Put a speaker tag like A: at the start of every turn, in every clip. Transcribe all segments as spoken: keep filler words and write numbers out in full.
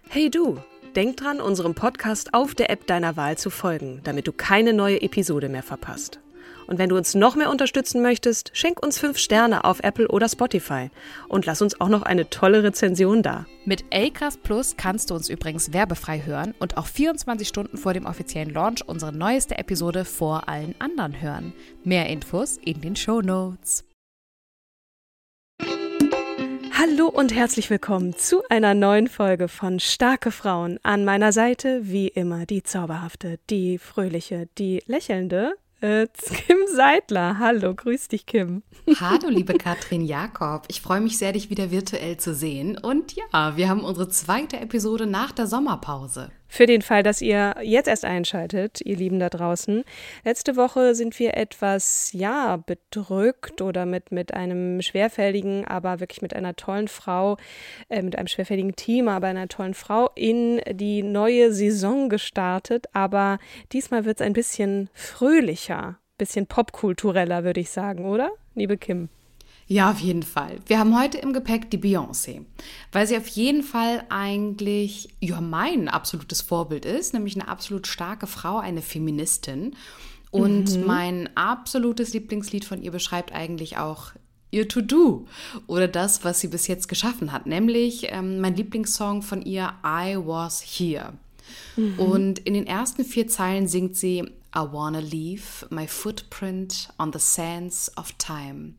A: Hey du, denk dran, unserem Podcast auf der App deiner Wahl zu folgen, damit du keine neue Episode mehr verpasst. Und wenn du uns noch mehr unterstützen möchtest, schenk uns fünf Sterne auf Apple oder Spotify und lass uns auch noch eine tolle Rezension da.
B: Mit Acast Plus kannst du uns übrigens werbefrei hören und auch vierundzwanzig Stunden vor dem offiziellen Launch unsere neueste Episode vor allen anderen hören. Mehr Infos in den Shownotes.
A: Hallo und herzlich willkommen zu einer neuen Folge von Starke Frauen. An meiner Seite wie immer die zauberhafte, die fröhliche, die lächelnde Äh, Kim Seidler. Hallo, grüß dich, Kim.
C: Hallo, liebe Katrin Jakob. Ich freue mich sehr, dich wieder virtuell zu sehen. Und ja, wir haben unsere zweite Episode nach der Sommerpause.
A: Für den Fall, dass ihr jetzt erst einschaltet, ihr Lieben da draußen. Letzte Woche sind wir etwas, ja, bedrückt oder mit, mit einem schwerfälligen, aber wirklich mit einer tollen Frau, äh, mit einem schwerfälligen Team, aber einer tollen Frau in die neue Saison gestartet. Aber diesmal wird es ein bisschen fröhlicher, bisschen popkultureller, würde ich sagen, oder, liebe Kim?
C: Ja, auf jeden Fall. Wir haben heute im Gepäck die Beyoncé, weil sie auf jeden Fall eigentlich ja, mein absolutes Vorbild ist, nämlich eine absolut starke Frau, eine Feministin. Und mhm. mein absolutes Lieblingslied von ihr beschreibt eigentlich auch ihr To-Do oder das, was sie bis jetzt geschaffen hat, nämlich ähm, mein Lieblingssong von ihr, I Was Here. Mhm. Und in den ersten vier Zeilen singt sie I wanna leave my footprint on the sands of time.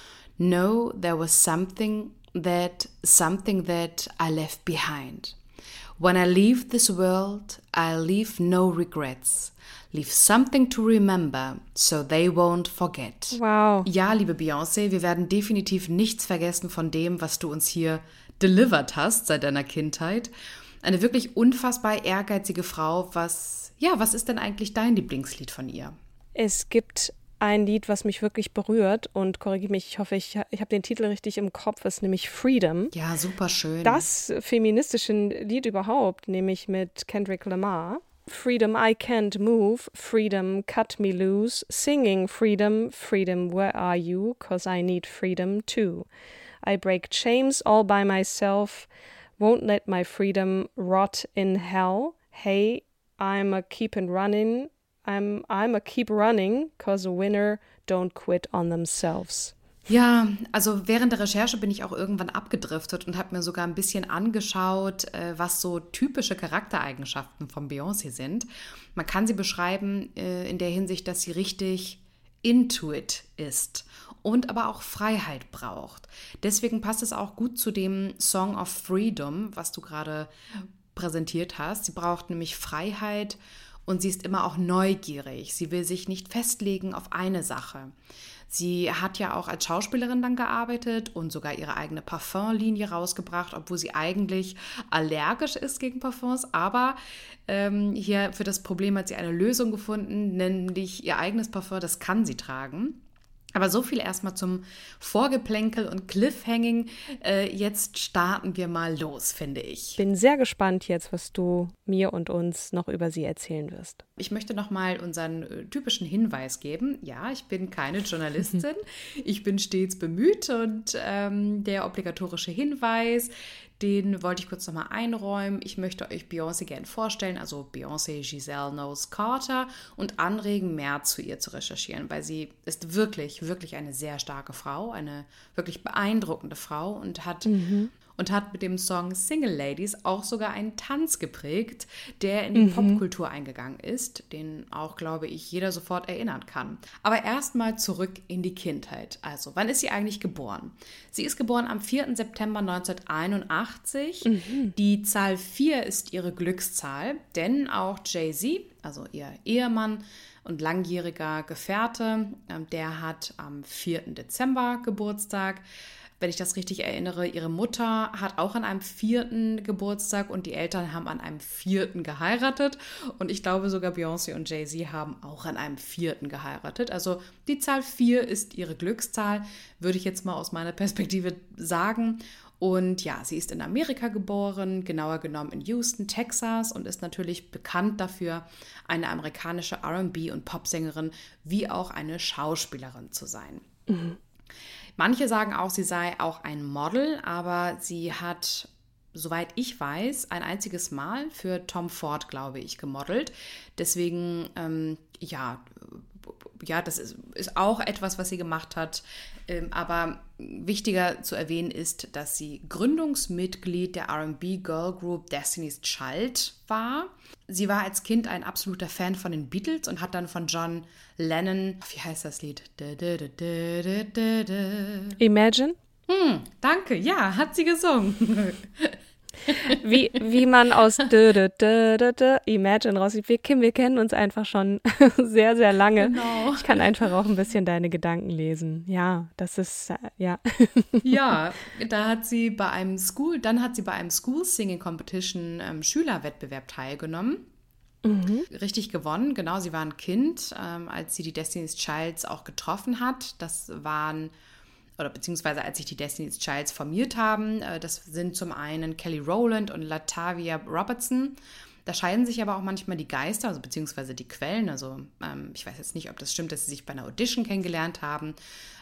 C: No, there was something that, something that I left behind. When I leave this world, I'll leave no regrets. Leave something to remember, so they won't forget.
A: Wow.
C: Ja, liebe Beyoncé, wir werden definitiv nichts vergessen von dem, was du uns hier delivered hast seit deiner Kindheit. Eine wirklich unfassbar ehrgeizige Frau. Was, ja, was ist denn eigentlich dein Lieblingslied von ihr?
A: Es gibt ein Lied, was mich wirklich berührt und korrigiere mich, ich hoffe, ich, ich habe den Titel richtig im Kopf, ist nämlich Freedom.
C: Ja, super schön.
A: Das feministische Lied überhaupt, nämlich mit Kendrick Lamar. Freedom, I can't move, freedom, cut me loose, singing freedom, freedom, where are you, cause I need freedom too. I break chains all by myself, won't let my freedom rot in hell. Hey, I'm a keepin' running, I'm, I'm a keep running, cause a winner don't quit on themselves.
C: Ja, also während der Recherche bin ich auch irgendwann abgedriftet und habe mir sogar ein bisschen angeschaut, was so typische Charaktereigenschaften von Beyoncé sind. Man kann sie beschreiben in der Hinsicht, dass sie richtig into it ist und aber auch Freiheit braucht. Deswegen passt es auch gut zu dem Song of Freedom, was du gerade präsentiert hast. Sie braucht nämlich Freiheit und sie ist immer auch neugierig. Sie will sich nicht festlegen auf eine Sache. Sie hat ja auch als Schauspielerin dann gearbeitet und sogar ihre eigene Parfumlinie rausgebracht, obwohl sie eigentlich allergisch ist gegen Parfums. Aber ähm, hier für das Problem hat sie eine Lösung gefunden, nämlich ihr eigenes Parfum, das kann sie tragen. Aber so viel erstmal zum Vorgeplänkel und Cliffhanging. Äh, jetzt starten wir mal los, finde ich.
A: Bin sehr gespannt jetzt, was du mir und uns noch über sie erzählen wirst.
C: Ich möchte nochmal unseren äh, typischen Hinweis geben. Ja, ich bin keine Journalistin. Ich bin stets bemüht und ähm, der obligatorische Hinweis, den wollte ich kurz nochmal einräumen. Ich möchte euch Beyoncé gerne vorstellen, also Beyoncé Giselle Knowles-Carter, und anregen, mehr zu ihr zu recherchieren, weil sie ist wirklich, wirklich eine sehr starke Frau, eine wirklich beeindruckende Frau und hat, mhm. und hat mit dem Song Single Ladies auch sogar einen Tanz geprägt, der in die mhm. Popkultur eingegangen ist, den auch, glaube ich, jeder sofort erinnern kann. Aber erstmal zurück in die Kindheit. Also, wann ist sie eigentlich geboren? Sie ist geboren am vierten September neunzehnhunderteinundachtzig. Mhm. Die Zahl vier ist ihre Glückszahl, denn auch Jay-Z, also ihr Ehemann und langjähriger Gefährte, der hat am vierten Dezember Geburtstag. Wenn ich das richtig erinnere, ihre Mutter hat auch an einem vierten Geburtstag und die Eltern haben an einem vierten geheiratet. Und ich glaube sogar Beyoncé und Jay-Z haben auch an einem vierten geheiratet. Also die Zahl vier ist ihre Glückszahl, würde ich jetzt mal aus meiner Perspektive sagen. Und ja, sie ist in Amerika geboren, genauer genommen in Houston, Texas, und ist natürlich bekannt dafür, eine amerikanische R und B- und Popsängerin wie auch eine Schauspielerin zu sein. Mhm. Manche sagen auch, sie sei auch ein Model, aber sie hat soweit ich weiß, ein einziges Mal für Tom Ford, glaube ich, gemodelt. Deswegen, ähm, ja, ja, das ist, ist auch etwas, was sie gemacht hat. Ähm, aber wichtiger zu erwähnen ist, dass sie Gründungsmitglied der R and B Girl Group Destiny's Child war. Sie war als Kind ein absoluter Fan von den Beatles und hat dann von John Lennon, wie heißt das Lied?
A: Imagine?
C: Hm, danke, ja, hat sie gesungen.
A: Wie, wie man aus dö, dö, dö, dö, dö, Imagine raussieht. Wir, Kim, wir kennen uns einfach schon sehr, sehr lange.
C: Genau.
A: Ich kann einfach auch ein bisschen deine Gedanken lesen. Ja, das ist, äh, ja.
C: Ja, da hat sie bei einem School, dann hat sie bei einem School Singing Competition ähm, Schülerwettbewerb teilgenommen. Mhm. Richtig gewonnen, genau, sie war ein Kind, ähm, als sie die Destiny's Childs auch getroffen hat. Das waren oder beziehungsweise als sich die Destiny's Childs formiert haben. Das sind zum einen Kelly Rowland und Latavia Robertson. Da scheiden sich aber auch manchmal die Geister, also beziehungsweise die Quellen. Also ähm, ich weiß jetzt nicht, ob das stimmt, dass sie sich bei einer Audition kennengelernt haben.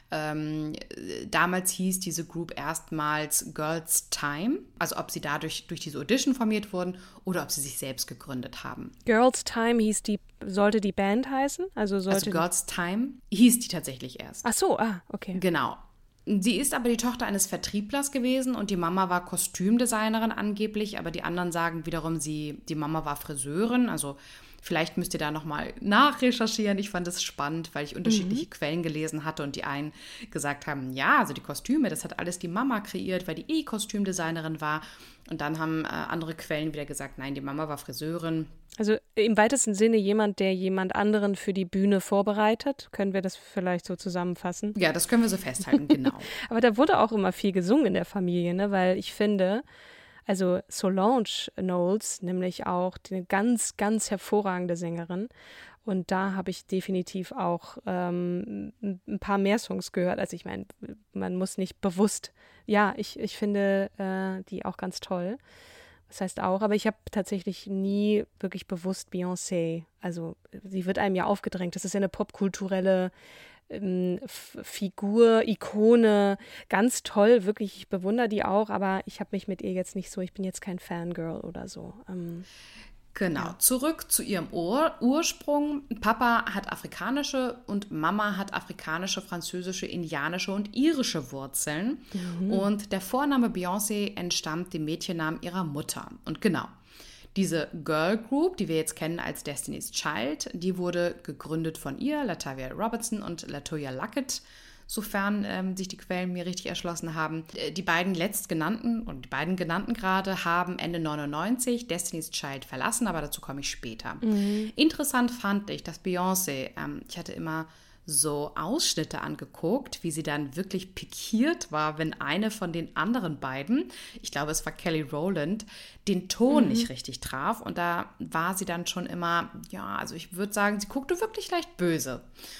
C: Ähm, damals hieß diese Group erstmals Girls Time. Also ob sie dadurch durch diese Audition formiert wurden oder ob sie sich selbst gegründet haben.
A: Girls Time hieß die, sollte die Band heißen? Also, sollte
C: also Girls Time hieß die tatsächlich erst.
A: Ach so, ah, okay.
C: Genau. Sie ist aber die Tochter eines Vertrieblers gewesen und die Mama war Kostümdesignerin angeblich, aber die anderen sagen wiederum, sie, die Mama war Friseurin. Also vielleicht müsst ihr da nochmal nachrecherchieren. Ich fand es spannend, weil ich unterschiedliche mhm. Quellen gelesen hatte und die einen gesagt haben, ja, also die Kostüme, das hat alles die Mama kreiert, weil die eh Kostümdesignerin war. Und dann haben äh, andere Quellen wieder gesagt, nein, die Mama war Friseurin.
A: Also im weitesten Sinne jemand, der jemand anderen für die Bühne vorbereitet. Können wir das vielleicht so zusammenfassen?
C: Ja, das können wir so festhalten, genau.
A: Aber da wurde auch immer viel gesungen in der Familie, ne? Weil ich finde, also Solange Knowles, nämlich auch eine ganz, ganz hervorragende Sängerin. Und da habe ich definitiv auch ähm, ein paar mehr Songs gehört. Also ich meine, man muss nicht bewusst, ja, ich, ich finde äh, die auch ganz toll. Das heißt auch, aber ich habe tatsächlich nie wirklich bewusst Beyoncé, also sie wird einem ja aufgedrängt, das ist ja eine popkulturelle ähm, F- Figur, Ikone, ganz toll, wirklich, ich bewundere die auch, aber ich habe mich mit ihr jetzt nicht so, ich bin jetzt kein Fangirl oder so. Ähm,
C: Genau, ja. Zurück zu ihrem Ur- Ursprung. Papa hat afrikanische und Mama hat afrikanische, französische, indianische und irische Wurzeln. Mhm. Und der Vorname Beyoncé entstammt dem Mädchennamen ihrer Mutter. Und genau, diese Girl Group, die wir jetzt kennen als Destiny's Child, die wurde gegründet von ihr, Latavia Robertson und Latoya Luckett, sofern ähm, sich die Quellen mir richtig erschlossen haben. Die beiden letztgenannten und die beiden genannten gerade haben Ende neunundneunzig Destiny's Child verlassen, aber dazu komme ich später. Mhm. Interessant fand ich, dass Beyoncé, ähm, ich hatte immer so Ausschnitte angeguckt, wie sie dann wirklich pikiert war, wenn eine von den anderen beiden, ich glaube es war Kelly Rowland, den Ton mhm. nicht richtig traf und da war sie dann schon immer, ja, also ich würde sagen, sie guckte wirklich leicht böse.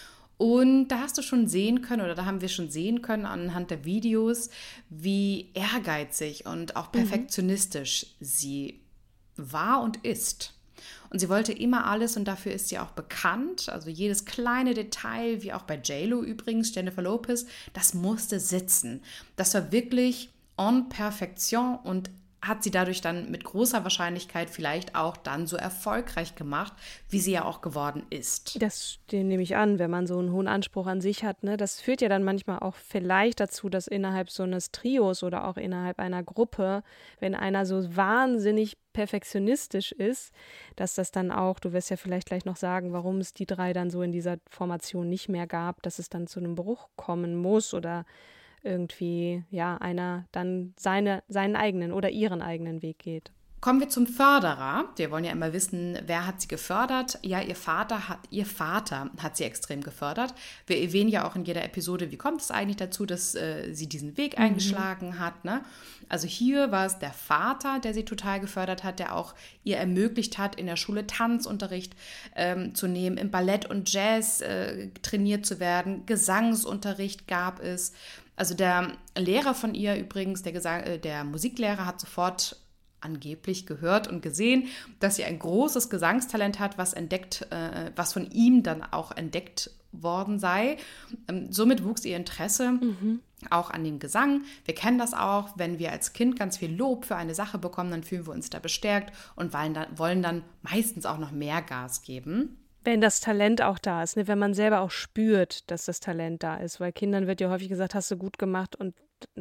C: Und da hast du schon sehen können, oder da haben wir schon sehen können anhand der Videos, wie ehrgeizig und auch perfektionistisch mhm. sie war und ist. Und sie wollte immer alles und dafür ist sie auch bekannt. Also jedes kleine Detail, wie auch bei J-Lo übrigens, Jennifer Lopez, das musste sitzen. Das war wirklich en perfection und hat sie dadurch dann mit großer Wahrscheinlichkeit vielleicht auch dann so erfolgreich gemacht, wie sie ja auch geworden ist.
A: Das den nehme ich an, wenn man so einen hohen Anspruch an sich hat. Ne? Das führt ja dann manchmal auch vielleicht dazu, dass innerhalb so eines Trios oder auch innerhalb einer Gruppe, wenn einer so wahnsinnig perfektionistisch ist, dass das dann auch, du wirst ja vielleicht gleich noch sagen, warum es die drei dann so in dieser Formation nicht mehr gab, dass es dann zu einem Bruch kommen muss oder irgendwie, ja, einer dann seine, seinen eigenen oder ihren eigenen Weg geht.
C: Kommen wir zum Förderer. Wir wollen ja immer wissen, wer hat sie gefördert? Ja, ihr Vater hat, ihr Vater hat sie extrem gefördert. Wir erwähnen ja auch in jeder Episode, wie kommt es eigentlich dazu, dass äh, sie diesen Weg mhm. eingeschlagen hat, ne? Also hier war es der Vater, der sie total gefördert hat, der auch ihr ermöglicht hat, in der Schule Tanzunterricht ähm, zu nehmen, im Ballett und Jazz äh, trainiert zu werden. Gesangsunterricht gab es. Also der Lehrer von ihr übrigens, der, Gesang, äh, der Musiklehrer hat sofort angeblich gehört und gesehen, dass sie ein großes Gesangstalent hat, was entdeckt, äh, was von ihm dann auch entdeckt worden sei. Ähm, somit wuchs ihr Interesse. Mhm. auch an dem Gesang. Wir kennen das auch, wenn wir als Kind ganz viel Lob für eine Sache bekommen, dann fühlen wir uns da bestärkt und wollen dann, wollen dann meistens auch noch mehr Gas geben.
A: Wenn das Talent auch da ist, ne? Wenn man selber auch spürt, dass das Talent da ist. Weil Kindern wird ja häufig gesagt, hast du gut gemacht und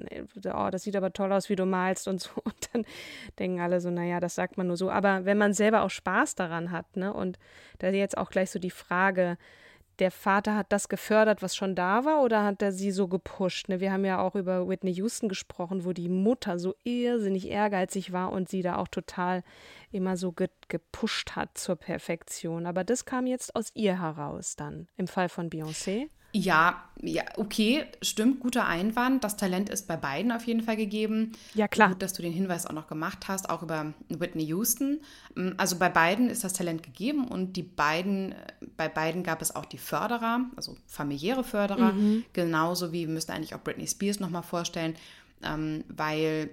A: oh, das sieht aber toll aus, wie du malst und so. Und dann denken alle so, naja, das sagt man nur so. Aber wenn man selber auch Spaß daran hat, ne? Und da jetzt auch gleich so die Frage, der Vater hat das gefördert, was schon da war, oder hat er sie so gepusht? Ne? Wir haben ja auch über Whitney Houston gesprochen, wo die Mutter so irrsinnig ehrgeizig war und sie da auch total immer so ge- gepusht hat zur Perfektion. Aber das kam jetzt aus ihr heraus dann, im Fall von Beyoncé.
C: Ja, ja, okay, stimmt, guter Einwand. Das Talent ist bei beiden auf jeden Fall gegeben.
A: Ja, klar.
C: Gut, dass du den Hinweis auch noch gemacht hast, auch über Whitney Houston. Also bei beiden ist das Talent gegeben und die beiden, bei beiden gab es auch die Förderer, also familiäre Förderer, mhm. genauso wie wir müssen eigentlich auch Britney Spears nochmal vorstellen, ähm, weil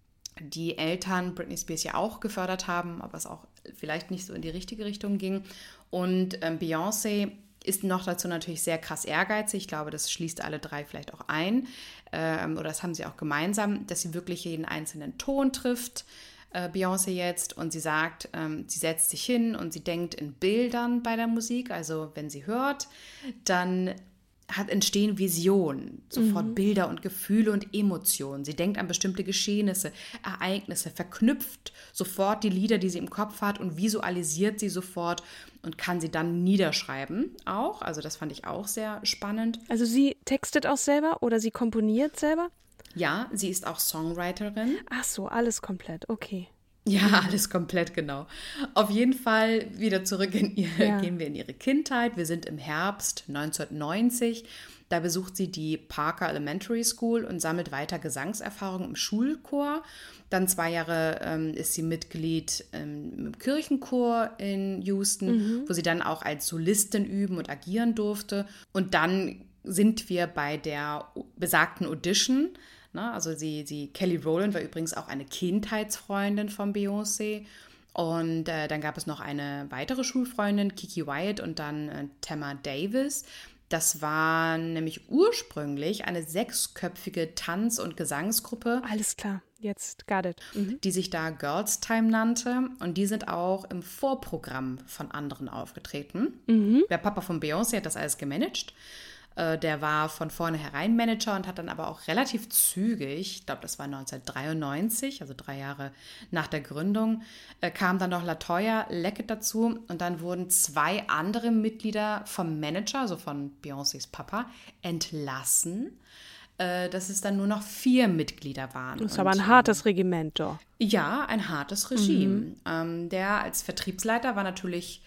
C: die Eltern Britney Spears ja auch gefördert haben, aber es auch vielleicht nicht so in die richtige Richtung ging. Und ähm, Beyoncé ist noch dazu natürlich sehr krass ehrgeizig. Ich glaube, das schließt alle drei vielleicht auch ein. Ähm, oder das haben sie auch gemeinsam, dass sie wirklich jeden einzelnen Ton trifft, äh, Beyoncé jetzt. Und sie sagt, ähm, sie setzt sich hin und sie denkt in Bildern bei der Musik. Also wenn sie hört, dann hat, entstehen Visionen, sofort mhm. Bilder und Gefühle und Emotionen. Sie denkt an bestimmte Geschehnisse, Ereignisse, verknüpft sofort die Lieder, die sie im Kopf hat und visualisiert sie sofort und kann sie dann niederschreiben auch. Also das fand ich auch sehr spannend.
A: Also sie textet auch selber oder sie komponiert selber?
C: Ja, sie ist auch Songwriterin.
A: Ach so, alles komplett, okay.
C: Ja, alles komplett, genau. Auf jeden Fall wieder zurück in ihr, ja. gehen wir in ihre Kindheit. Wir sind im Herbst neunzehnhundertneunzig. Da besucht sie die Parker Elementary School und sammelt weiter Gesangserfahrung im Schulchor. Dann zwei Jahre ähm, ist sie Mitglied ähm, im Kirchenchor in Houston, mhm. wo sie dann auch als Solistin üben und agieren durfte. Und dann sind wir bei der besagten Audition. Na, also sie, sie, Kelly Rowland war übrigens auch eine Kindheitsfreundin von Beyoncé. Und äh, dann gab es noch eine weitere Schulfreundin, Kiki Wyatt, und dann äh, Tamma Davis. Das war nämlich ursprünglich eine sechsköpfige Tanz- und Gesangsgruppe.
A: Alles klar, jetzt got it. Mhm.
C: Die sich da Girls Time nannte. Und die sind auch im Vorprogramm von anderen aufgetreten. Mhm. Der Papa von Beyoncé hat das alles gemanagt. Der war von vornherein Manager und hat dann aber auch relativ zügig, ich glaube, das war neunzehnhundertdreiundneunzig, also drei Jahre nach der Gründung, kam dann noch LaToya Leckett dazu und dann wurden zwei andere Mitglieder vom Manager, also von Beyoncés Papa, entlassen, dass es dann nur noch vier Mitglieder waren.
A: Das ist aber ein hartes Regiment, doch.
C: Ja, ein hartes Regime. Mhm. Der als Vertriebsleiter war natürlich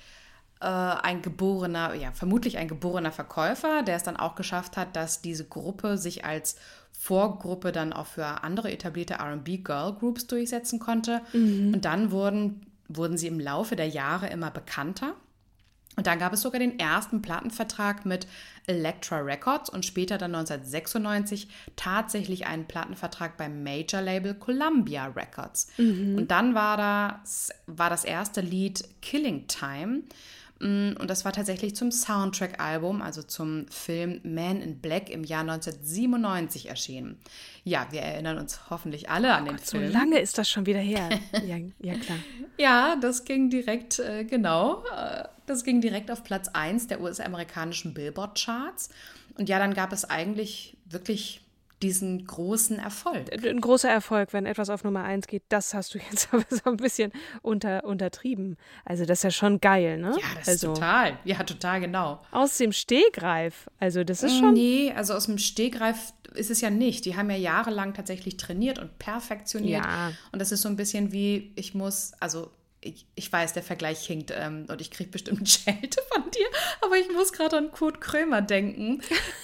C: ein geborener, ja, vermutlich ein geborener Verkäufer, der es dann auch geschafft hat, dass diese Gruppe sich als Vorgruppe dann auch für andere etablierte R and B Girl Groups durchsetzen konnte. Mhm. Und dann wurden, wurden sie im Laufe der Jahre immer bekannter. Und dann gab es sogar den ersten Plattenvertrag mit Elektra Records und später dann neunzehnhundertsechsundneunzig tatsächlich einen Plattenvertrag beim Major-Label Columbia Records. Mhm. Und dann war das, war das erste Lied Killing Time. Und das war tatsächlich zum Soundtrack-Album, also zum Film Man in Black im Jahr neunzehnhundertsiebenundneunzig erschienen. Ja, wir erinnern uns hoffentlich alle an den
A: Gott,
C: Film.
A: So lange ist das schon wieder her. Ja, ja klar.
C: Ja, das ging direkt, äh, genau, äh, das ging direkt auf Platz eins der U S-amerikanischen Billboard-Charts. Und ja, dann gab es eigentlich wirklich diesen großen Erfolg.
A: Ein großer Erfolg, wenn etwas auf Nummer eins geht, das hast du jetzt aber so ein bisschen unter, untertrieben. Also das ist ja schon geil, ne?
C: Ja, das
A: also,
C: ist total, ja, total genau.
A: Aus dem Stegreif, also das ist schon...
C: Nee, also aus dem Stegreif ist es ja nicht. Die haben ja jahrelang tatsächlich trainiert und perfektioniert.
A: Ja.
C: Und das ist so ein bisschen wie, ich muss, also... Ich, ich weiß, der Vergleich hinkt ähm, und ich kriege bestimmt Schelte von dir, aber ich muss gerade an Kurt Krömer denken.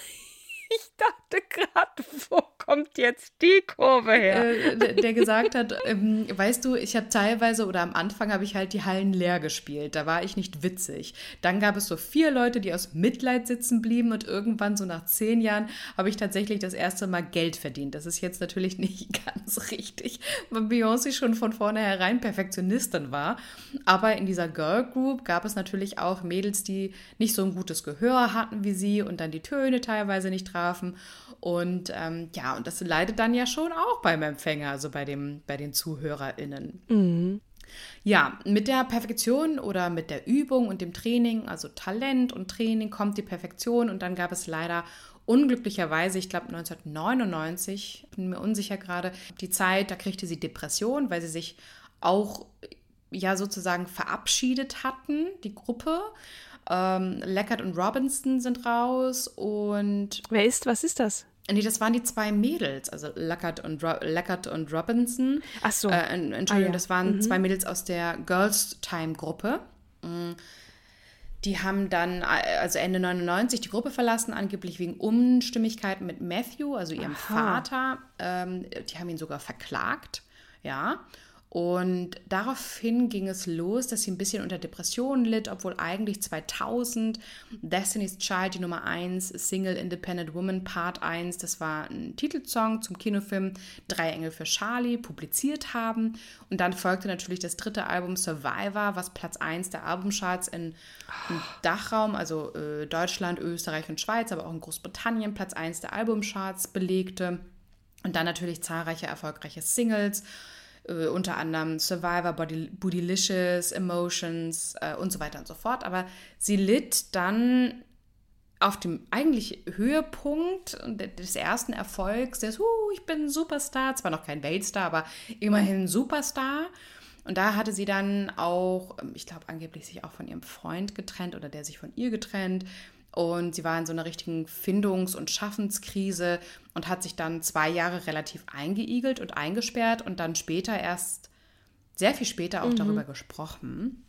A: Ich dachte gerade, wo kommt jetzt die Kurve her?
C: Äh, der, der gesagt hat, ähm, weißt du, ich habe teilweise oder am Anfang habe ich halt die Hallen leer gespielt. Da war ich nicht witzig. Dann gab es so vier Leute, die aus Mitleid sitzen blieben und irgendwann so nach zehn Jahren habe ich tatsächlich das erste Mal Geld verdient. Das ist jetzt natürlich nicht ganz richtig, weil Beyoncé schon von vornherein Perfektionistin war. Aber in dieser Girl Group gab es natürlich auch Mädels, die nicht so ein gutes Gehör hatten wie sie und dann die Töne teilweise nicht trafen. Und ähm, ja, und das leidet dann ja schon auch beim Empfänger, also bei, dem, bei den ZuhörerInnen.
A: Mhm.
C: Ja, mit der Perfektion oder mit der Übung und dem Training, also Talent und Training, kommt die Perfektion. Und dann gab es leider unglücklicherweise, ich glaube neunzehnhundertneunundneunzig, bin mir unsicher gerade, die Zeit, da kriegte sie Depression, weil sie sich auch ja sozusagen verabschiedet hatten, die Gruppe. Ähm, Leckert und Robinson sind raus und...
A: Wer ist, was ist das?
C: Nee, das waren die zwei Mädels, also Leckert und, Ro- Leckert und Robinson.
A: Ach so.
C: Äh, Entschuldigung,
A: Ah, ja.
C: das waren
A: Mhm.
C: zwei Mädels aus der Girls Time Gruppe. Die haben dann also Ende neunundneunzig die Gruppe verlassen, angeblich wegen Unstimmigkeiten mit Matthew, also ihrem
A: Aha.
C: Vater. Ähm, die haben ihn sogar verklagt, ja. Und daraufhin ging es los, dass sie ein bisschen unter Depressionen litt, obwohl eigentlich zweitausend Destiny's Child, die Nummer eins, Single Independent Woman, Part eins, das war ein Titelsong zum Kinofilm Drei Engel für Charlie, publiziert haben. Und dann folgte natürlich das dritte Album Survivor, was Platz eins der Albumcharts in, im Dachraum, also äh, Deutschland, Österreich und Schweiz, aber auch in Großbritannien Platz eins der Albumcharts belegte. Und dann natürlich zahlreiche erfolgreiche Singles, Uh, unter anderem Survivor, Body, Bootylicious, Emotions uh, und so weiter und so fort. Aber sie litt dann auf dem eigentlich Höhepunkt des ersten Erfolgs, des, uh, ich bin ein Superstar, zwar noch kein Weltstar, aber immerhin ein Superstar. Und da hatte sie dann auch, ich glaube angeblich sich auch von ihrem Freund getrennt oder der sich von ihr getrennt. Und sie war in so einer richtigen Findungs- und Schaffenskrise und hat sich dann zwei Jahre relativ eingeigelt und eingesperrt und dann später erst, sehr viel später auch mhm. darüber gesprochen.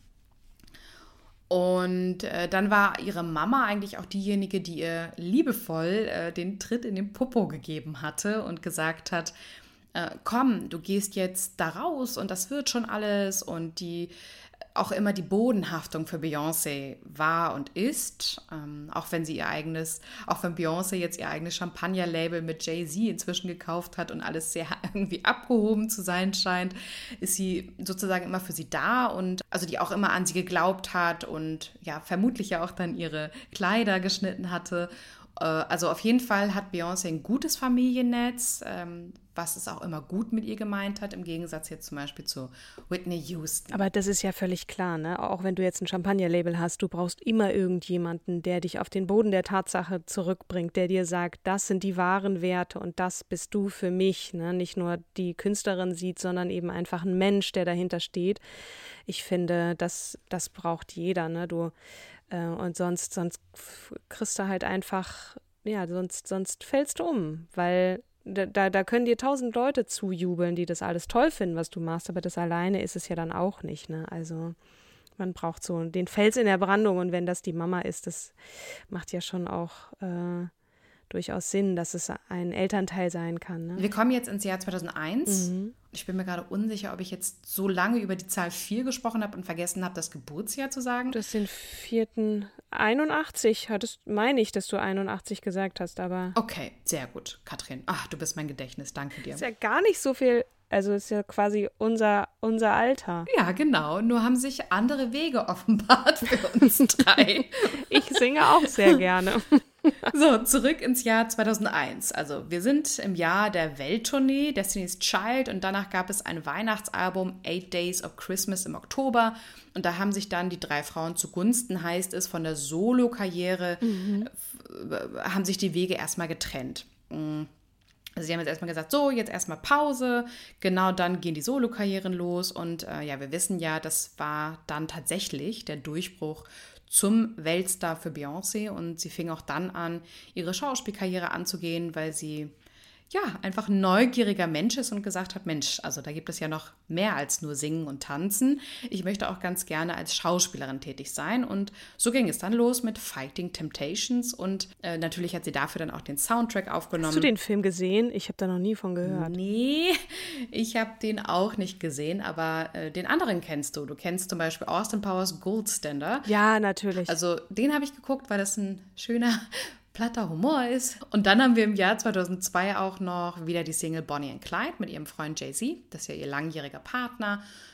C: Und äh, dann war ihre Mama eigentlich auch diejenige, die ihr liebevoll äh, den Tritt in den Popo gegeben hatte und gesagt hat, äh, komm, du gehst jetzt da raus und das wird schon alles, und die auch immer die Bodenhaftung für Beyoncé war und ist, ähm, auch wenn sie ihr eigenes, auch wenn Beyoncé jetzt ihr eigenes Champagner-Label mit Jay-Z inzwischen gekauft hat und alles sehr irgendwie abgehoben zu sein scheint, ist sie sozusagen immer für sie da und also die auch immer an sie geglaubt hat und ja, vermutlich ja auch dann ihre Kleider geschnitten hatte. Äh, also auf jeden Fall hat Beyoncé ein gutes Familiennetz, ähm, was es auch immer gut mit ihr gemeint hat, im Gegensatz jetzt zum Beispiel zu Whitney Houston.
A: Aber das ist ja völlig klar, ne? Auch wenn du jetzt ein Champagner-Label hast, du brauchst immer irgendjemanden, der dich auf den Boden der Tatsache zurückbringt, der dir sagt, das sind die wahren Werte und das bist du für mich, ne? Nicht nur die Künstlerin sieht, sondern eben einfach ein Mensch, der dahinter steht. Ich finde, das, das braucht jeder, ne? Du, äh, und sonst, sonst kriegst du halt einfach, ja, sonst, sonst fällst du um, weil Da, da, da können dir tausend Leute zujubeln, die das alles toll finden, was du machst, aber das alleine ist es ja dann auch nicht, ne? Also man braucht so den Fels in der Brandung, und wenn das die Mama ist, das macht ja schon auch äh, durchaus Sinn, dass es ein Elternteil sein kann, ne?
C: Wir kommen jetzt ins Jahr zweitausendeins.
A: Mhm.
C: Ich bin mir gerade unsicher, ob ich jetzt so lange über die Zahl vier gesprochen habe und vergessen habe, das Geburtsjahr zu sagen.
A: Du hast den vierten einundachtzig, hattest, meine ich, dass du einundachtzig gesagt hast, aber...
C: Okay, sehr gut, Katrin. Ach, du bist mein Gedächtnis, danke dir.
A: Ist ja gar nicht so viel, also ist ja quasi unser, unser Alter.
C: Ja, genau, nur haben sich andere Wege offenbart für uns drei.
A: Ich singe auch sehr gerne.
C: So, zurück ins Jahr zweitausendeins. Also wir sind im Jahr der Welttournee Destiny's Child und danach gab es ein Weihnachtsalbum Eight Days of Christmas im Oktober und da haben sich dann die drei Frauen zugunsten, heißt es, von der Solo-Karriere mhm. haben sich die Wege erstmal getrennt. Also sie haben jetzt erstmal gesagt, so, jetzt erstmal Pause, genau dann gehen die Solo-Karrieren los und äh, ja, wir wissen ja, das war dann tatsächlich der Durchbruch zum Weltstar für Beyoncé und sie fing auch dann an, ihre Schauspielkarriere anzugehen, weil sie ja einfach ein neugieriger Mensch ist und gesagt hat, Mensch, also da gibt es ja noch mehr als nur Singen und Tanzen. Ich möchte auch ganz gerne als Schauspielerin tätig sein und so ging es dann los mit Fighting Temptations und äh, natürlich hat sie dafür dann auch den Soundtrack aufgenommen.
A: Hast du den Film gesehen? Ich habe da noch nie von gehört.
C: Nee, ich habe den auch nicht gesehen, aber äh, den anderen kennst du. Du kennst zum Beispiel Austin Powers Goldstander.
A: Ja, natürlich.
C: Also den habe ich geguckt, weil das ein schöner platter Humor ist. Und dann haben wir im Jahr zweitausendzwei auch noch wieder die Single Bonnie and Clyde mit ihrem Freund Jay-Z. Das ist ja ihr langjähriger Partner.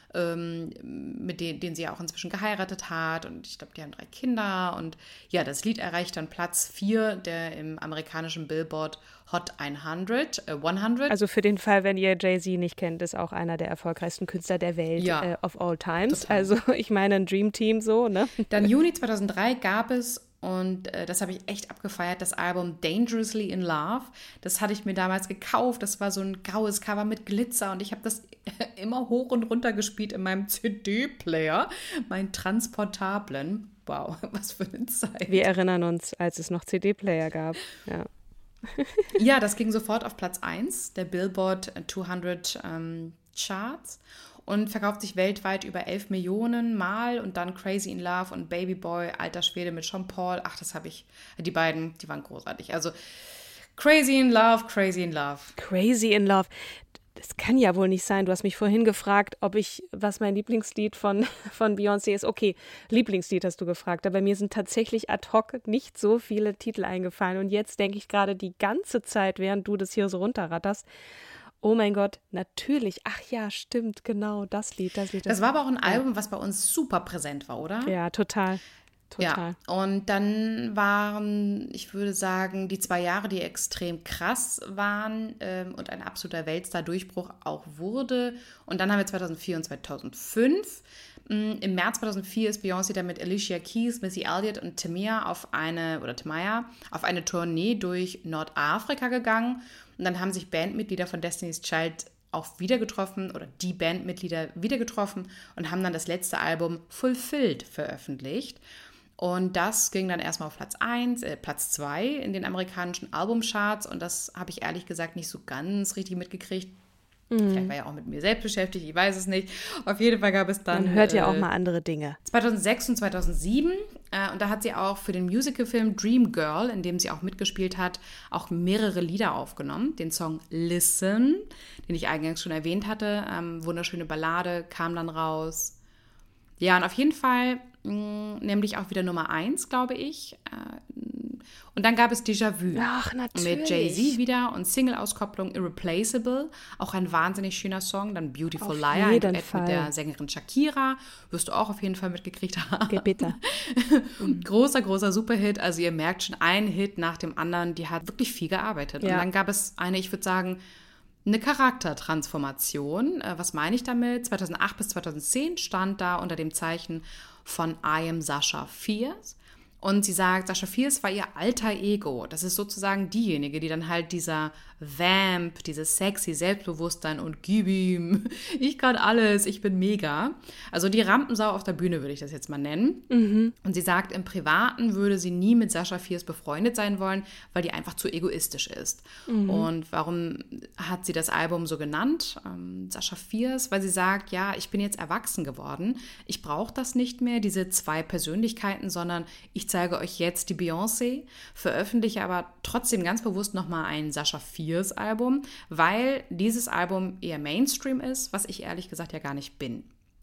C: ähm, mit denen, den sie auch inzwischen geheiratet hat. Und ich glaube, die haben drei Kinder. Und ja, das Lied erreicht dann Platz vier der im amerikanischen Billboard Hot hundert. Äh, hundert.
A: Also für den Fall, wenn ihr Jay-Z nicht kennt, ist auch einer der erfolgreichsten Künstler der Welt
C: ja,
A: äh, of all times.
C: Total.
A: Also ich meine ein Dream Team so, ne?
C: Dann Juni zweitausenddrei gab es, und äh, das habe ich echt abgefeiert, das Album Dangerously in Love. Das hatte ich mir damals gekauft. Das war so ein graues Cover mit Glitzer und ich habe das immer hoch und runter gespielt in meinem C D-Player, meinen transportablen. Wow, was für eine Zeit.
A: Wir erinnern uns, als es noch C D-Player gab. Ja.
C: Ja, das ging sofort auf Platz eins der Billboard zweihundert ähm, Charts und verkauft sich weltweit über elf Millionen Mal. Und dann Crazy in Love und Baby Boy, alter Schwede mit Sean Paul. Ach, das habe ich, die beiden, die waren großartig. Also Crazy in Love, Crazy in Love.
A: Crazy in Love. Das kann ja wohl nicht sein. Du hast mich vorhin gefragt, ob ich, was mein Lieblingslied von, von Beyoncé ist. Okay, Lieblingslied hast du gefragt, aber mir sind tatsächlich ad hoc nicht so viele Titel eingefallen. Und jetzt denke ich gerade die ganze Zeit, während du das hier so runterratterst, oh mein Gott, natürlich. Ach ja, stimmt, genau, das Lied, das Lied. Das,
C: das war aber auch ein Album, was bei uns super präsent war, oder?
A: Ja, total. Total.
C: Ja, und dann waren, ich würde sagen, die zwei Jahre, die extrem krass waren ähm, und ein absoluter Weltstar-Durchbruch auch wurde. Und dann haben wir zweitausendvier und zweitausendfünf. Im März zweitausendvier ist Beyoncé dann mit Alicia Keys, Missy Elliott und Tamia auf eine, oder Tamaya, auf eine Tournee durch Nordafrika gegangen. Und dann haben sich Bandmitglieder von Destiny's Child auch wieder getroffen oder die Bandmitglieder wieder getroffen und haben dann das letzte Album Fulfilled veröffentlicht. Und das ging dann erstmal auf Platz eins, äh, Platz zwei in den amerikanischen Albumcharts. Und das habe ich ehrlich gesagt nicht so ganz richtig mitgekriegt. Mhm. Vielleicht war ja auch mit mir selbst beschäftigt, ich weiß es nicht. Auf jeden Fall gab es dann...
A: Man hört ja äh, auch mal andere Dinge.
C: zweitausendsechs und zweitausendsieben. Äh, und da hat sie auch für den Musicalfilm Dream Girl, in dem sie auch mitgespielt hat, auch mehrere Lieder aufgenommen. Den Song Listen, den ich eingangs schon erwähnt hatte. Ähm, wunderschöne Ballade, kam dann raus. Ja, und auf jeden Fall mh, nämlich auch wieder Nummer eins, glaube ich. Äh, und dann gab es Déjà-vu.
A: Ach, natürlich.
C: Mit Jay-Z wieder und Single-Auskopplung Irreplaceable. Auch ein wahnsinnig schöner Song. Dann Beautiful
A: auf
C: Liar, ein Duett
A: Fall.
C: mit der Sängerin Shakira. Wirst du auch auf jeden Fall mitgekriegt haben.
A: Okay, bitte.
C: Großer, großer Superhit. Also ihr merkt schon, ein Hit nach dem anderen. Die hat wirklich viel gearbeitet. Ja. Und dann gab es eine, ich würde sagen, eine Charaktertransformation. Was meine ich damit? zweitausendacht bis zweitausendzehn stand da unter dem Zeichen von I am Sasha Fierce. Und sie sagt, Sasha Fierce war ihr alter Ego. Das ist sozusagen diejenige, die dann halt dieser Vamp, dieses sexy Selbstbewusstsein und gib ihm, ich kann alles, ich bin mega. Also die Rampensau auf der Bühne würde ich das jetzt mal nennen. Mhm. Und sie sagt, im Privaten würde sie nie mit Sasha Fierce befreundet sein wollen, weil die einfach zu egoistisch ist. Mhm. Und warum hat sie das Album so genannt? Ähm, Sasha Fierce, weil sie sagt, ja, ich bin jetzt erwachsen geworden. Ich brauche das nicht mehr, diese zwei Persönlichkeiten, sondern ich zeige euch jetzt die Beyoncé, veröffentliche aber trotzdem ganz bewusst nochmal ein Sasha Fierce Album, weil dieses Album eher Mainstream ist, was ich ehrlich gesagt ja gar nicht bin.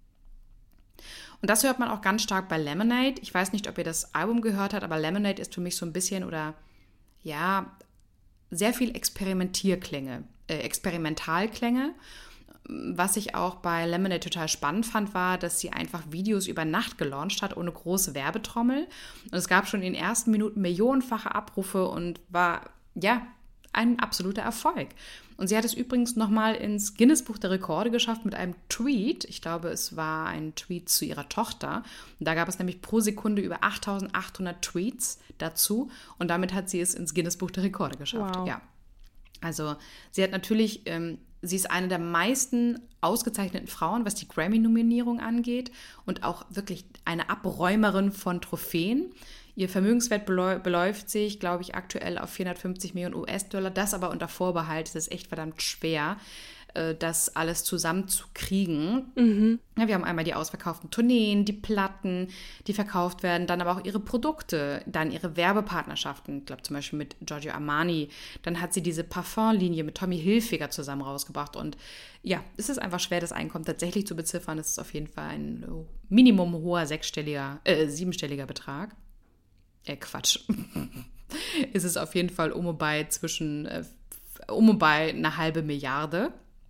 C: Und das hört man auch ganz stark bei Lemonade. Ich weiß nicht, ob ihr das Album gehört habt, aber Lemonade ist für mich so ein bisschen oder ja, sehr viel Experimentierklänge, äh, Experimentalklänge. Was ich auch bei Lemonade total spannend fand, war, dass sie einfach Videos über Nacht gelauncht hat, ohne große Werbetrommel. Und es gab schon in den ersten Minuten millionenfache Abrufe und war, ja, ein absoluter Erfolg. Und sie hat es übrigens nochmal ins Guinness-Buch der Rekorde geschafft mit einem Tweet. Ich glaube, es war ein Tweet zu ihrer Tochter. Und da gab es nämlich pro Sekunde über achttausendachthundert Tweets dazu. Und damit hat sie es ins Guinness-Buch der Rekorde geschafft.
A: Wow.
C: Ja. Also sie hat natürlich, ähm, sie ist eine der meisten ausgezeichneten Frauen, was die Grammy-Nominierung angeht. Und auch wirklich eine Abräumerin von Trophäen. Ihr Vermögenswert beläuft sich, glaube ich, aktuell auf vierhundertfünfzig Millionen U S-Dollar. Das aber unter Vorbehalt. Es ist echt verdammt schwer, das alles zusammenzukriegen. Mhm. Ja, wir haben einmal die ausverkauften Tourneen, die Platten, die verkauft werden, dann aber auch ihre Produkte, dann ihre Werbepartnerschaften, ich glaube zum Beispiel mit Giorgio Armani. Dann hat sie diese Parfumlinie mit Tommy Hilfiger zusammen rausgebracht. Und ja, es ist einfach schwer, das Einkommen tatsächlich zu beziffern. Es ist auf jeden Fall ein Minimum hoher sechsstelliger, äh, siebenstelliger Betrag. Äh, Quatsch. Es ist auf jeden Fall um und bei zwischen, äh, um und bei eine halbe Milliarde.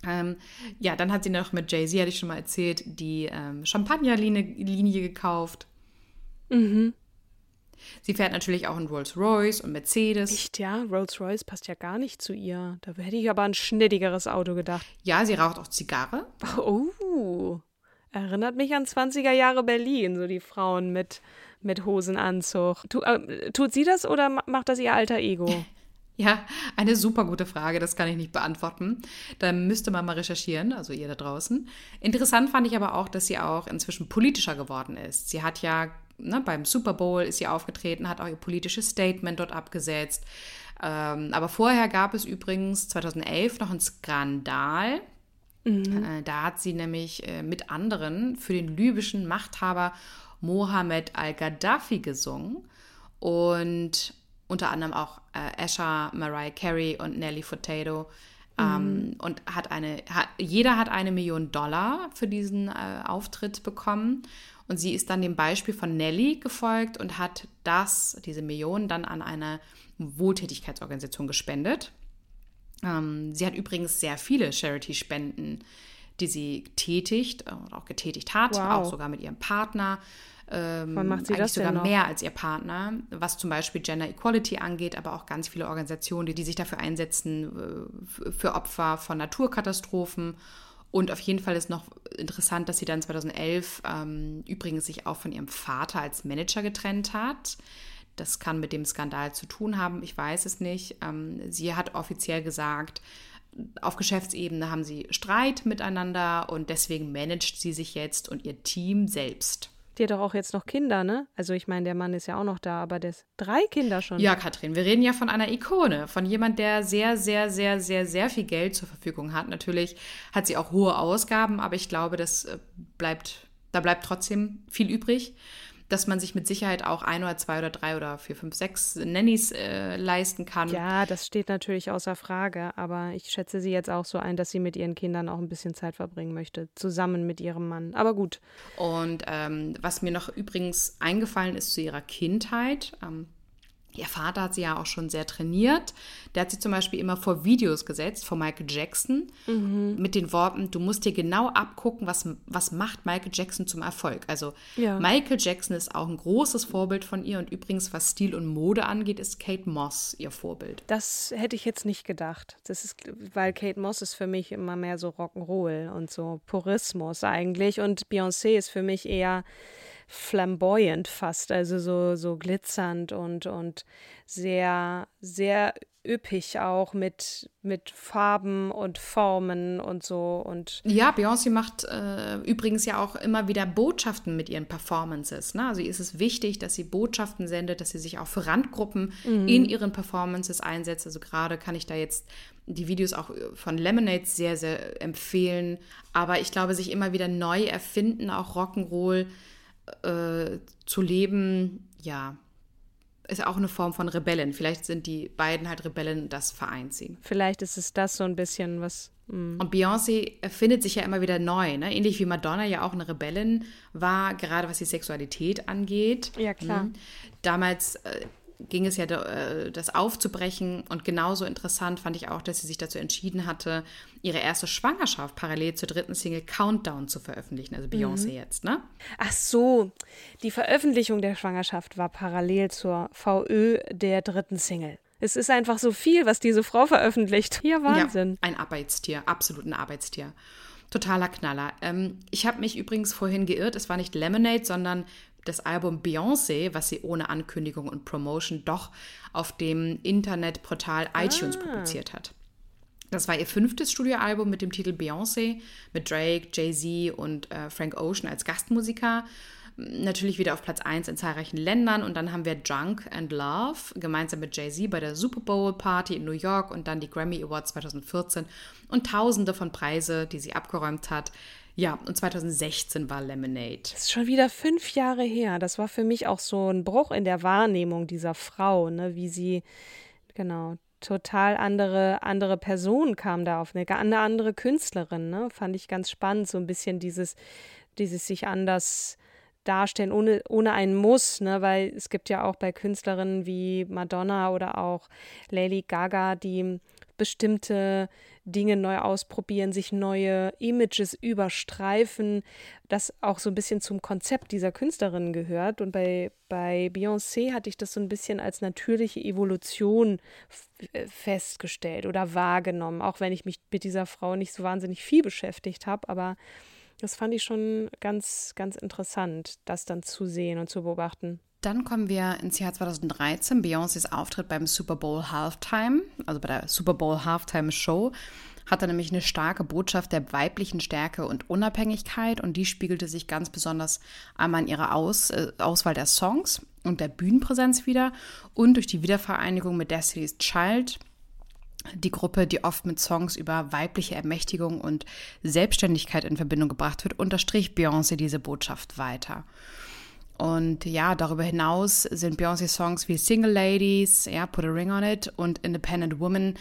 C: Ähm, ja, dann hat sie noch mit Jay-Z, hatte ich schon mal erzählt, die ähm, Champagnerlinie Linie gekauft.
A: Mhm.
C: Sie fährt natürlich auch in Rolls-Royce und Mercedes.
A: Echt, ja? Rolls-Royce passt ja gar nicht zu ihr. Da hätte ich aber ein schnittigeres Auto gedacht.
C: Ja, sie raucht auch Zigarre.
A: Oh, erinnert mich an zwanziger Jahre Berlin, so die Frauen mit, mit Hosenanzug. Tu, äh, tut sie das oder macht das ihr alter Ego?
C: Ja, eine super gute Frage, das kann ich nicht beantworten. Da müsste man mal recherchieren, also ihr da draußen. Interessant fand ich aber auch, dass sie auch inzwischen politischer geworden ist. Sie hat ja, ne, beim Super Bowl ist sie aufgetreten, hat auch ihr politisches Statement dort abgesetzt. Ähm, aber vorher gab es übrigens zweitausendelf noch einen Skandal. Mhm. Äh, da hat sie nämlich äh, mit anderen für den libyschen Machthaber Mohammed al-Gaddafi gesungen und unter anderem auch äh, Asha, Mariah Carey und Nelly Furtado. Ähm, mhm. Und hat eine, hat, jeder hat eine Million Dollar für diesen äh, Auftritt bekommen. Und sie ist dann dem Beispiel von Nelly gefolgt und hat das, diese Million, dann an eine Wohltätigkeitsorganisation gespendet. Ähm, sie hat übrigens sehr viele Charity-Spenden, die sie tätigt oder auch getätigt hat, wow. auch sogar mit ihrem Partner. Ähm,
A: Wann macht sie
C: eigentlich
A: das
C: sogar
A: denn noch?
C: Mehr als ihr Partner, was zum Beispiel Gender Equality angeht, aber auch ganz viele Organisationen, die, die sich dafür einsetzen, äh, für Opfer von Naturkatastrophen. Und auf jeden Fall ist noch interessant, dass sie dann zweitausendelf ähm, übrigens sich auch von ihrem Vater als Manager getrennt hat. Das kann mit dem Skandal zu tun haben, ich weiß es nicht. Ähm, sie hat offiziell gesagt, auf Geschäftsebene haben sie Streit miteinander und deswegen managt sie sich jetzt und ihr Team selbst.
A: Die hat doch auch jetzt noch Kinder, ne? Also ich meine, der Mann ist ja auch noch da, aber der ist drei Kinder schon.
C: Ja, Katrin, wir reden ja von einer Ikone, von jemand, der sehr, sehr, sehr, sehr, sehr viel Geld zur Verfügung hat. Natürlich hat sie auch hohe Ausgaben, aber ich glaube, das bleibt, da bleibt trotzdem viel übrig, dass man sich mit Sicherheit auch ein oder zwei oder drei oder vier, fünf, sechs Nannies äh, leisten kann.
A: Ja, das steht natürlich außer Frage, aber ich schätze sie jetzt auch so ein, dass sie mit ihren Kindern auch ein bisschen Zeit verbringen möchte, zusammen mit ihrem Mann. Aber gut.
C: Und ähm, was mir noch übrigens eingefallen ist zu ihrer Kindheit, ähm, ihr Vater hat sie ja auch schon sehr trainiert. Der hat sie zum Beispiel immer vor Videos gesetzt, vor Michael Jackson, mhm. mit den Worten, du musst dir genau abgucken, was, was macht Michael Jackson zum Erfolg. Also ja. Michael Jackson ist auch ein großes Vorbild von ihr und übrigens, was Stil und Mode angeht, ist Kate Moss ihr Vorbild.
A: Das hätte ich jetzt nicht gedacht. Das ist, weil Kate Moss ist für mich immer mehr so Rock'n'Roll und so Purismus eigentlich und Beyoncé ist für mich eher flamboyant fast, also so, so glitzernd und, und sehr, sehr üppig auch mit, mit Farben und Formen und so. Und
C: ja, Beyoncé macht äh, übrigens ja auch immer wieder Botschaften mit ihren Performances. Ne? Also ihr ist es wichtig, dass sie Botschaften sendet, dass sie sich auch für Randgruppen mhm. in ihren Performances einsetzt. Also gerade kann ich da jetzt die Videos auch von Lemonade sehr, sehr empfehlen. Aber ich glaube, sich immer wieder neu erfinden, auch Rock'n'Roll Äh, zu leben, ja, ist auch eine Form von Rebellen. Vielleicht sind die beiden halt Rebellen, das vereint sie.
A: Vielleicht ist es das so ein bisschen, was... Mh.
C: Und Beyoncé erfindet sich ja immer wieder neu, ne? Ähnlich wie Madonna ja auch eine Rebellin war, gerade was die Sexualität angeht.
A: Ja, klar.
C: Mhm. Damals äh, ging es ja, äh, das aufzubrechen und genauso interessant fand ich auch, dass sie sich dazu entschieden hatte, ihre erste Schwangerschaft parallel zur dritten Single Countdown zu veröffentlichen, also Beyoncé mhm. jetzt, ne?
A: Ach so, die Veröffentlichung der Schwangerschaft war parallel zur V Ö der dritten Single. Es ist einfach so viel, was diese Frau veröffentlicht. Ja, Wahnsinn.
C: Ja, ein Arbeitstier, absolut ein Arbeitstier. Totaler Knaller. Ähm, ich habe mich übrigens vorhin geirrt, es war nicht Lemonade, sondern das Album Beyoncé, was sie ohne Ankündigung und Promotion doch auf dem Internetportal ah. iTunes publiziert hat. Das war ihr fünftes Studioalbum mit dem Titel Beyoncé, mit Drake, Jay-Z und äh, Frank Ocean als Gastmusiker. Natürlich wieder auf Platz eins in zahlreichen Ländern. Und dann haben wir Drunk and Love gemeinsam mit Jay-Z bei der Super Bowl Party in New York und dann die Grammy Awards zweitausendvierzehn und tausende von Preise, die sie abgeräumt hat. Ja, und zweitausendsechzehn war Lemonade.
A: Das ist schon wieder fünf Jahre her. Das war für mich auch so ein Bruch in der Wahrnehmung dieser Frau, ne, wie sie, genau, total andere, andere Person kam da auf, eine, eine andere Künstlerin, ne, fand ich ganz spannend, so ein bisschen dieses, dieses sich anders darstellen, ohne, ohne einen Muss, ne, weil es gibt ja auch bei Künstlerinnen wie Madonna oder auch Lady Gaga, die bestimmte Dinge neu ausprobieren, sich neue Images überstreifen, das auch so ein bisschen zum Konzept dieser Künstlerin gehört. Und bei, bei Beyoncé hatte ich das so ein bisschen als natürliche Evolution f- festgestellt oder wahrgenommen, auch wenn ich mich mit dieser Frau nicht so wahnsinnig viel beschäftigt habe, aber das fand ich schon ganz, ganz interessant, das dann zu sehen und zu beobachten.
C: Dann kommen wir ins Jahr zweitausenddreizehn, Beyoncés Auftritt beim Super Bowl Halftime, also bei der Super Bowl Halftime Show, hatte nämlich eine starke Botschaft der weiblichen Stärke und Unabhängigkeit und die spiegelte sich ganz besonders einmal in ihrer Aus, äh, Auswahl der Songs und der Bühnenpräsenz wieder und durch die Wiedervereinigung mit Destiny's Child, die Gruppe, die oft mit Songs über weibliche Ermächtigung und Selbstständigkeit in Verbindung gebracht wird, unterstrich Beyoncé diese Botschaft weiter. Und ja, darüber hinaus sind Beyoncé-Songs wie Single Ladies, ja, Put a Ring on It und Independent Women,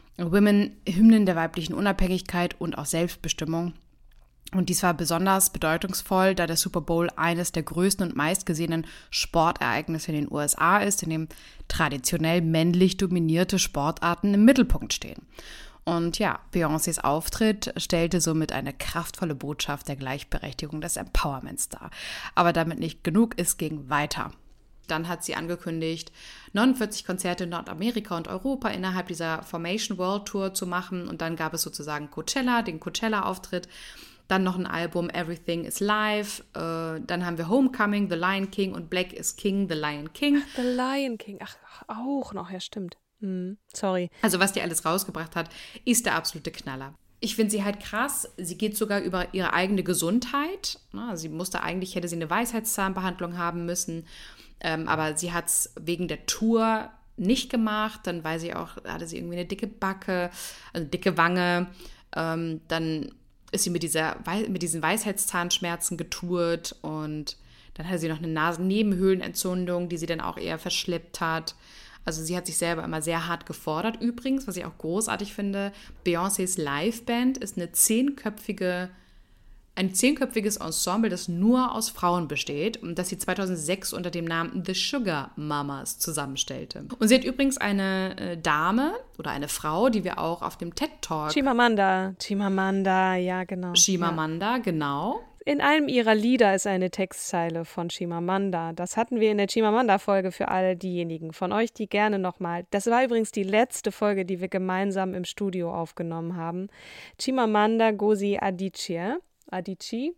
C: Women Hymnen der weiblichen Unabhängigkeit und auch Selbstbestimmung. Und dies war besonders bedeutungsvoll, da der Super Bowl eines der größten und meistgesehenen Sportereignisse in den U S A ist, in dem traditionell männlich dominierte Sportarten im Mittelpunkt stehen. Und ja, Beyoncés Auftritt stellte somit eine kraftvolle Botschaft der Gleichberechtigung, des Empowerments dar. Aber damit nicht genug, es ging weiter. Dann hat sie angekündigt, neunundvierzig Konzerte in Nordamerika und Europa innerhalb dieser Formation World Tour zu machen. Und dann gab es sozusagen Coachella, den Coachella-Auftritt. Dann noch ein Album, Everything is Live. Äh, dann haben wir Homecoming, The Lion King und Black is King, The Lion King.
A: Ach, The Lion King, ach, auch noch, ja stimmt. Hm, sorry.
C: Also was die alles rausgebracht hat, ist der absolute Knaller. Ich finde sie halt krass. Sie geht sogar über ihre eigene Gesundheit. Sie musste eigentlich, hätte sie eine Weisheitszahnbehandlung haben müssen. Ähm, aber sie hat es wegen der Tour nicht gemacht. Dann war sie auch, hatte sie irgendwie eine dicke Backe, also dicke Wange. Ähm, dann ist sie mit, dieser, mit diesen Weisheitszahnschmerzen getourt. Und dann hatte sie noch eine Nasennebenhöhlenentzündung, die sie dann auch eher verschleppt hat. Also sie hat sich selber immer sehr hart gefordert. Übrigens, was ich auch großartig finde, Beyoncés Liveband ist eine zehnköpfige, ein zehnköpfiges Ensemble, das nur aus Frauen besteht und das sie zweitausendsechs unter dem Namen The Sugar Mamas zusammenstellte. Und sie hat übrigens eine äh, Dame oder eine Frau, die wir auch auf dem TED Talk...
A: Chimamanda, Chimamanda, ja genau.
C: Chimamanda,
A: ja.
C: genau.
A: In einem ihrer Lieder ist eine Textzeile von Chimamanda. Das hatten wir in der Chimamanda-Folge für all diejenigen von euch, die gerne nochmal. Das war übrigens die letzte Folge, die wir gemeinsam im Studio aufgenommen haben. Chimamanda Ngozi Adichie. Adichie.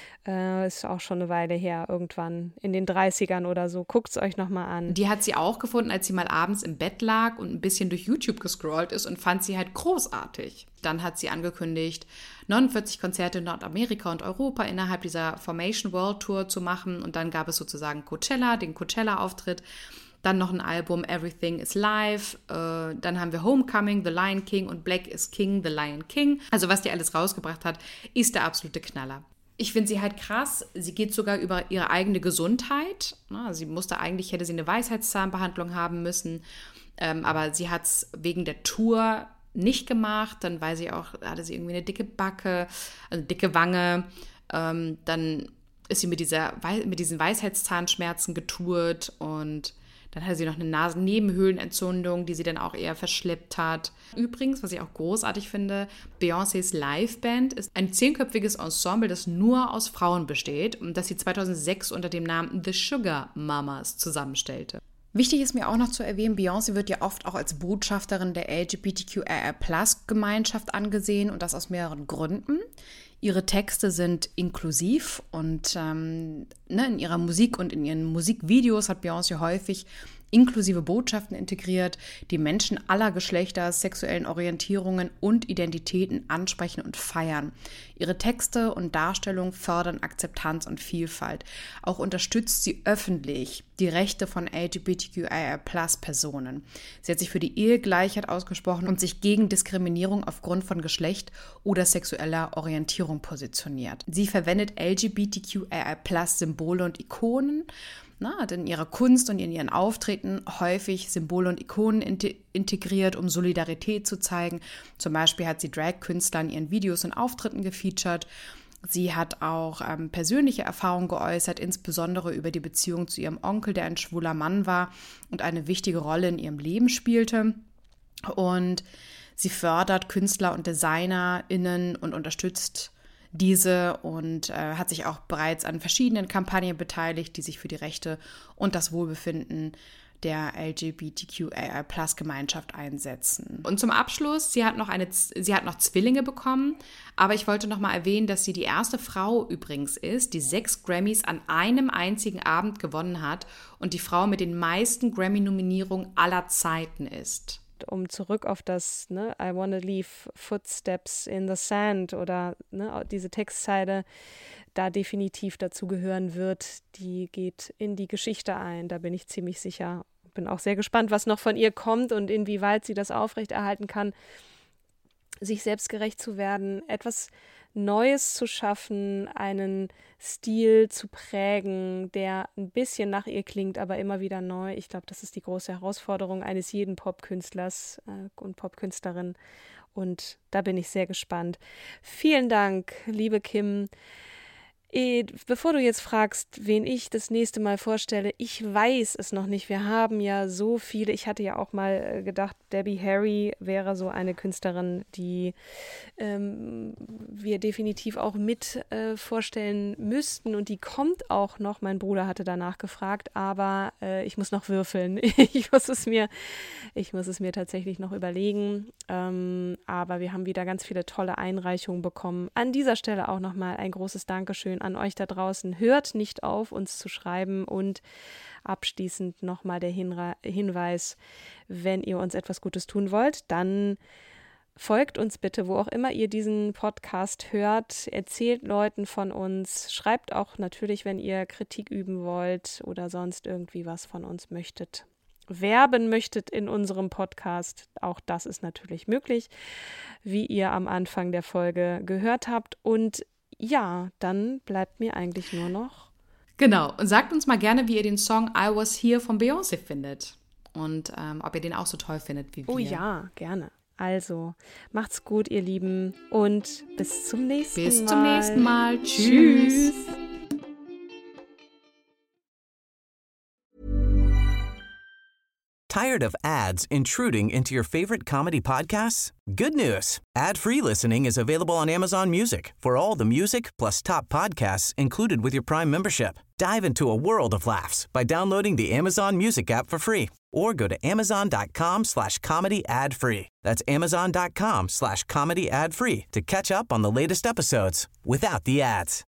A: Äh, ist auch schon eine Weile her, irgendwann in den dreißigern oder so. Guckt es euch nochmal an.
C: Die hat sie auch gefunden, als sie mal abends im Bett lag und ein bisschen durch YouTube gescrollt ist und fand sie halt großartig. Dann hat sie angekündigt, neunundvierzig Konzerte in Nordamerika und Europa innerhalb dieser Formation World Tour zu machen. Und dann gab es sozusagen Coachella, den Coachella-Auftritt. Dann noch ein Album, Everything is Live. Äh, dann haben wir Homecoming, The Lion King und Black is King, The Lion King. Also was die alles rausgebracht hat, ist der absolute Knaller. Ich finde sie halt krass. Sie geht sogar über ihre eigene Gesundheit. Sie musste eigentlich, hätte sie eine Weisheitszahnbehandlung haben müssen. Ähm, aber sie hat es wegen der Tour nicht gemacht. Dann war sie auch, hatte sie irgendwie eine dicke Backe, also dicke Wange. Ähm, dann ist sie mit, dieser, mit diesen Weisheitszahnschmerzen getourt und dann hatte sie noch eine Nasennebenhöhlenentzündung, die sie dann auch eher verschleppt hat. Übrigens, was ich auch großartig finde, Beyoncés Liveband ist ein zehnköpfiges Ensemble, das nur aus Frauen besteht und das sie zweitausendsechs unter dem Namen The Sugar Mamas zusammenstellte. Wichtig ist mir auch noch zu erwähnen, Beyoncé wird ja oft auch als Botschafterin der L G B T Q I A Plus Gemeinschaft angesehen und das aus mehreren Gründen. Ihre Texte sind inklusiv und ähm, ne, in ihrer Musik und in ihren Musikvideos hat Beyoncé häufig inklusive Botschaften integriert, die Menschen aller Geschlechter, sexuellen Orientierungen und Identitäten ansprechen und feiern. Ihre Texte und Darstellungen fördern Akzeptanz und Vielfalt. Auch unterstützt sie öffentlich die Rechte von L G B T Q I A Plus Personen. Sie hat sich für die Ehegleichheit ausgesprochen und sich gegen Diskriminierung aufgrund von Geschlecht oder sexueller Orientierung positioniert. Sie verwendet L G B T Q I A Plus Symbole und Ikonen, na, hat in ihrer Kunst und in ihren Auftreten häufig Symbole und Ikonen integriert, um Solidarität zu zeigen. Zum Beispiel hat sie Drag-Künstler in ihren Videos und Auftritten gefeatured. Sie hat auch ähm, persönliche Erfahrungen geäußert, insbesondere über die Beziehung zu ihrem Onkel, der ein schwuler Mann war und eine wichtige Rolle in ihrem Leben spielte. Und Sie fördert Künstler und DesignerInnen und unterstützt diese und äh, hat sich auch bereits an verschiedenen Kampagnen beteiligt, die sich für die Rechte und das Wohlbefinden der L G B T Q A I Plus Gemeinschaft einsetzen. Und zum Abschluss, sie hat noch eine, sie hat noch Zwillinge bekommen, aber ich wollte noch mal erwähnen, dass sie die erste Frau übrigens ist, die sechs Grammys an einem einzigen Abend gewonnen hat und die Frau mit den meisten Grammy-Nominierungen aller Zeiten ist.
A: Um zurück auf das, ne, I wanna leave footsteps in the sand oder ne, diese Textzeile da definitiv dazu gehören wird, die geht in die Geschichte ein, da bin ich ziemlich sicher. Bin auch sehr gespannt, was noch von ihr kommt und inwieweit sie das aufrechterhalten kann, sich selbstgerecht zu werden, etwas Neues zu schaffen, einen Stil zu prägen, der ein bisschen nach ihr klingt, aber immer wieder neu. Ich glaube, das ist die große Herausforderung eines jeden Popkünstlers äh, und Popkünstlerin. Und da bin ich sehr gespannt. Vielen Dank, liebe Kim. Bevor du jetzt fragst, wen ich das nächste Mal vorstelle, ich weiß es noch nicht. Wir haben ja so viele. Ich hatte ja auch mal gedacht, Debbie Harry wäre so eine Künstlerin, die ähm, wir definitiv auch mit äh, vorstellen müssten. Und die kommt auch noch. Mein Bruder hatte danach gefragt, aber äh, ich muss noch würfeln. ich muss es mir, ich muss es mir tatsächlich noch überlegen. Ähm, aber wir haben wieder ganz viele tolle Einreichungen bekommen. An dieser Stelle auch nochmal ein großes Dankeschön an euch da draußen. Hört nicht auf, uns zu schreiben und abschließend nochmal der Hinra- Hinweis, wenn ihr uns etwas Gutes tun wollt, dann folgt uns bitte, wo auch immer ihr diesen Podcast hört, erzählt Leuten von uns, schreibt auch natürlich, wenn ihr Kritik üben wollt oder sonst irgendwie was von uns möchtet, werben möchtet in unserem Podcast. Auch das ist natürlich möglich, wie ihr am Anfang der Folge gehört habt. Und ja, dann bleibt mir eigentlich nur noch.
C: Genau, und sagt uns mal gerne, wie ihr den Song I Was Here von Beyoncé findet. Und ähm, ob ihr den auch so toll findet wie wir.
A: Oh ja, gerne. Also, macht's gut, ihr Lieben. Und bis zum nächsten
C: bis
A: Mal.
C: Bis zum nächsten Mal. Tschüss.
D: Tired of ads intruding into your favorite comedy podcasts? Good news. Ad-free listening is available on Amazon Music for all the music plus top podcasts included with your Prime membership. Dive into a world of laughs by downloading the Amazon Music app for free or go to amazon.com slash comedy ad free. That's amazon.com slash comedy ad free to catch up on the latest episodes without the ads.